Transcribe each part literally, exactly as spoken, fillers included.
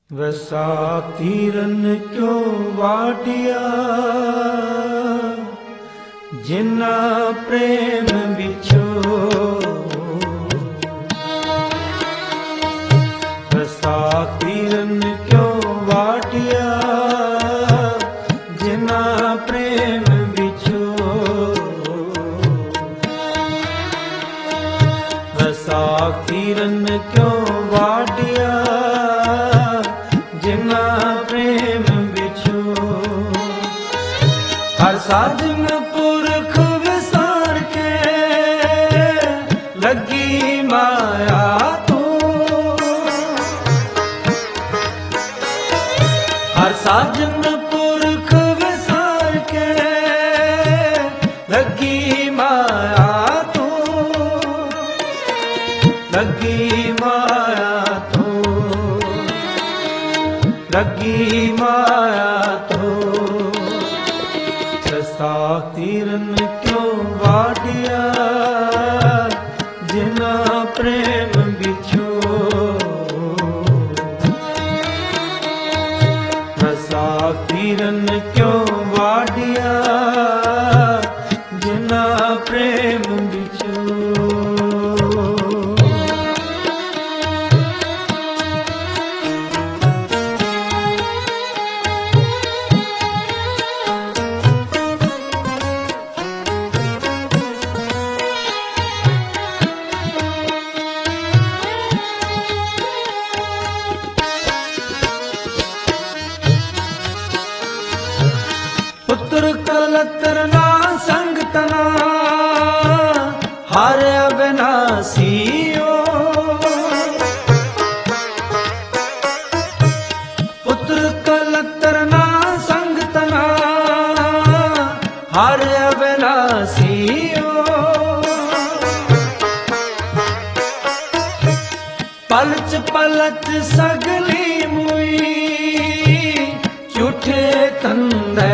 Vaisakhi run क्यों वाटिया, जिन्ना प्रेम बिछो। Vaisakhi run क्यों वाटिया, जिन्ना प्रेम बिछो। Vaisakhi run क्यों वाटिया, जिन्ना प्रेम बिछो। हर साजन पुरख विसार के, लगी माया तू। हर साजन पुरख विसार के, लगी माया तू। लगी माया तू, लगी माया तो। वैसाखी रन क्यों वाटिया, जिन्ना प्रेम बिछो। वैसाखी रन क्यों वाटिया, जिन्ना प्रेम बिछो। पुत्र कलतर ना संग तना, हर अविनाशियो। पुत्र कलतर ना संग तना, हर अविनाशियो। पलच पलच सगली मुई, झूठे तंदे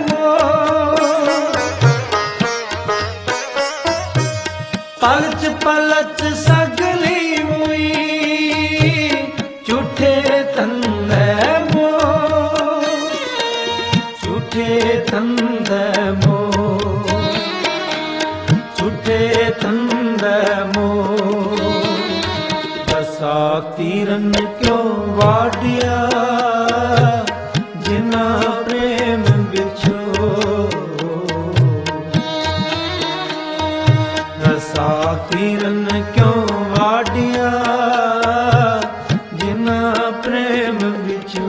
पलच पलच सगली मुई, झूठे तंदे मो। झूठे तंदे मो, झूठे तंदे मो। वैसाखी रन क्यों वाटिया, जिन्ना प्रेम बिछो। वैसाखी रन क्यों वाटिया, जिन्ना प्रेम बिछो।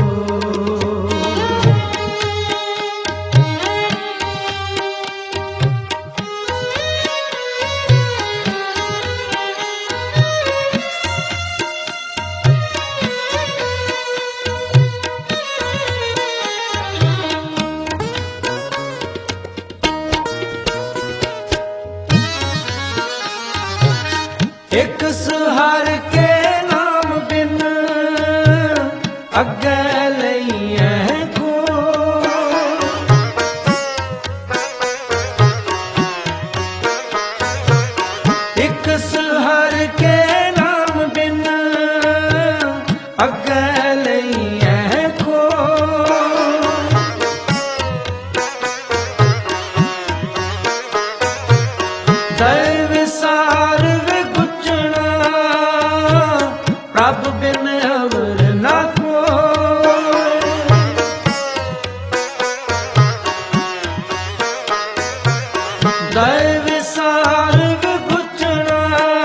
एक सुहार के नाम बिन, अगे लइए को। एक सुहार के नाम बिन, अगे लइए को। दैव सार प्रभ बिन अवर ना कोय। दैव सार विगुचना,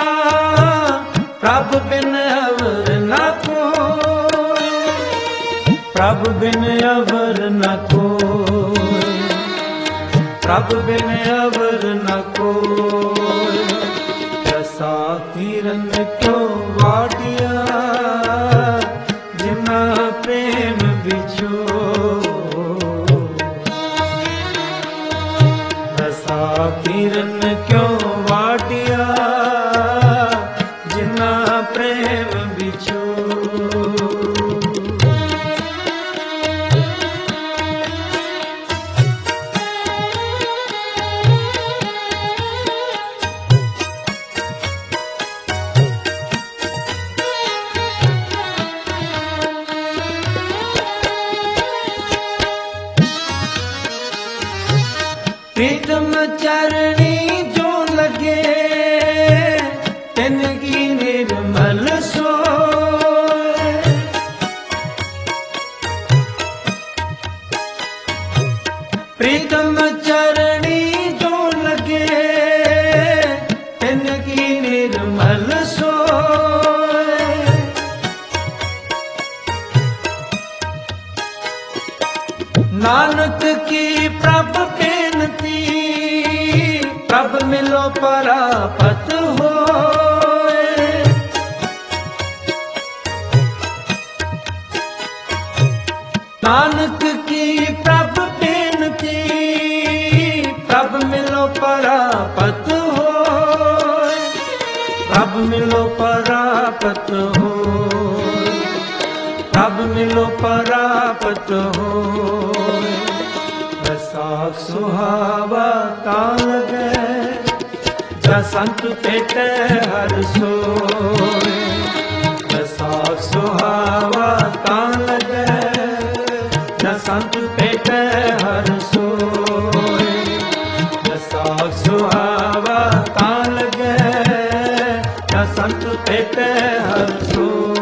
प्रभ बिन अवर ना कोय। प्रभ बिन अवर न कोय, प्रभ बिन अवर न कोय। वैसाखी रन क्यों वाटिया, जिन्ना प्रेम बिछो। वैसाखी रन क्यों वाटिया, जिन्ना प्रेम बिछो। चरणी जो लगे तिनकी निर्मल सोए। प्रीतम चरणी जो लगे तिनकी निर्मल सोए। नानक की प्रभ बेनती प्रभ मिलो परापत होए। नानक की प्रभ बेनती प्रभ मिलो परापत होए। प्रभ मिलो परापत होए। प्रभ मिलो परापत होए। बैसाख सुहावा तान लगे जा संत पेटे हर सोए। बैसाख सुहावा तान लगे जा संत पेटे हर सोए। बैसाख सुहावा तान लगे जा संत पेटे हर सोए।